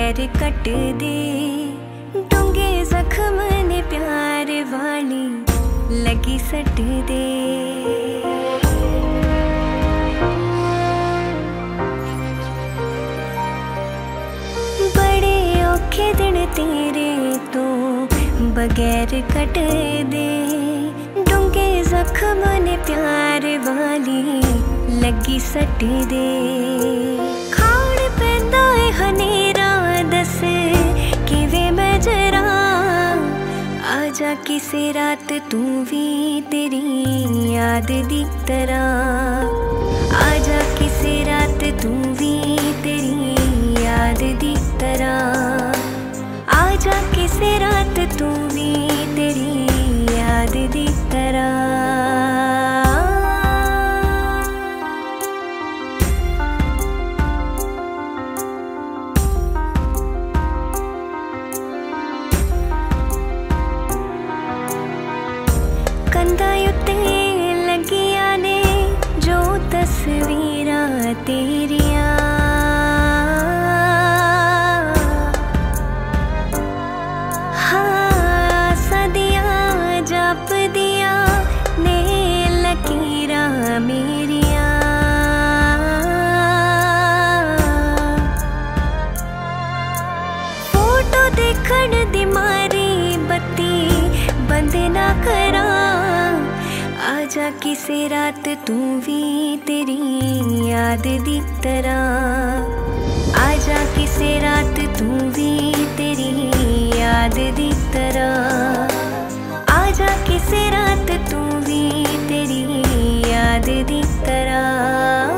बगैर कट दे, डूंगे जख्म ने प्यार वाली लगी सट दे। बड़े औखे दिन तेरे तो बगैर कट दे, डूंगे जख्म ने प्यार वाली लगी सट दे। खाण पैंदा है हनेरा दस किवें मैं जरा, आजा किसे रात तू भी तेरी याद दी तरह। आजा किसे रात तू भी तेरी याद दी तरह। आजा किसे रात तू भी तेरी याद दी तरह। कंधा उत्ते लगिया ने जो तस्वीरां तेरिया, हाँ सदिया जप दिया ने लकीरां मेरिया। फोटो देखण दी मारी बत्ती बंद ना करा, आजा किसे रात तू भी तेरी याद दी तरह। आजा किसे रात तू भी तेरी याद दी तरह। आजा किसे रात तू भी तेरी याद दी तरह।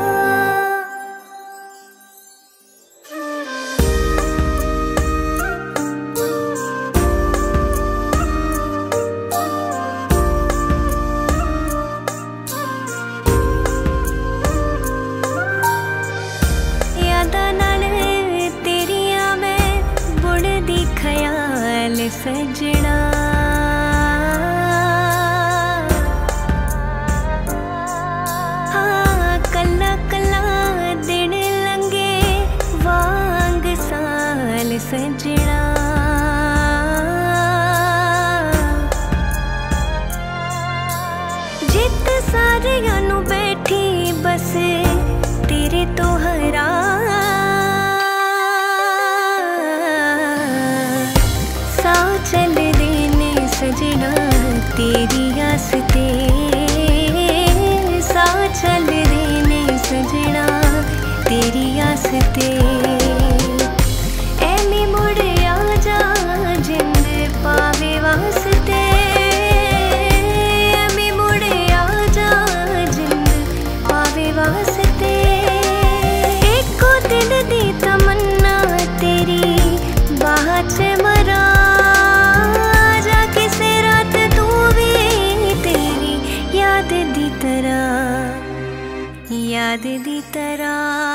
सजना हाँ कला कला दिन लंगे वांग साल सजना। जित सारियां नू बैठी बस तेरे तो हरा, चल देने सजना तेरी आस ते। सा चल देने सजना तेरी आस ते। ऐमी मुड़ आजा जिंद पावे वास्ते। ऐमी मुड़ आजा जिंद पावे वास्ते। एको दिल दी तमन्ना तेरी बाह च मरा, याद दी तरह